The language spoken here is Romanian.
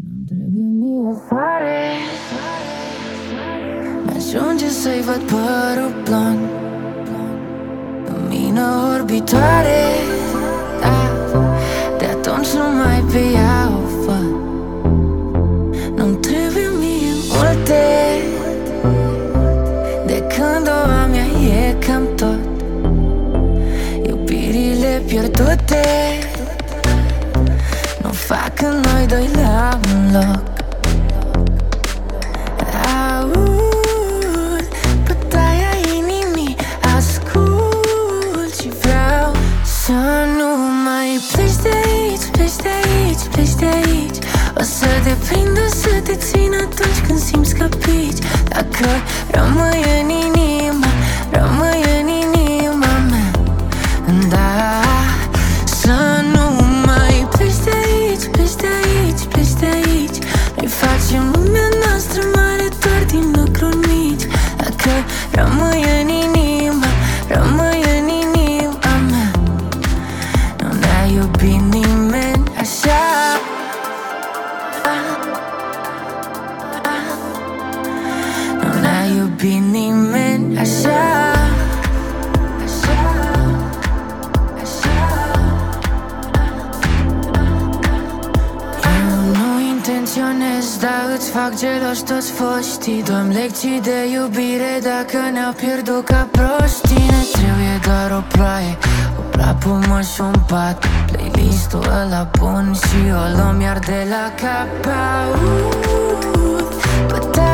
Nu-mi trebuie mie soare. Mi-ajunge să-i văd părul blond, lumină orbitoare, da. De atunci nu mai pe ea o văd. Nu-mi trebuie mie multe, de când o am ea e cam tot. Iubirile pierdute nu fac în noi doi la un loc. Aud bătaia inimii, ascult și vreau să nu mai pleci de aici, pleci de aici, pleci de aici. O să deprind, o să te țin atunci când simți că pici. Dacă rămâi în inima, rămâi în inima mea, da. Să nu mai pleci de aici, pleci de aici, pleci de aici. Noi facem lumea noastră mare doar din lucruri mici. Dacă rămâi în inima, rămâi în inima mea. Nu ne-a iubit nimeni așa. Nu ne-a iubit nimeni așa. Dar îți fac geloși toți foștii. Dăm lecții de iubire dacă ne-au pierdut ca proștii. Ne trebuie doar o ploaie, o plapumă și un pat, playlist-ul ăla bun și o luăm iar de la cap. Aud bătaia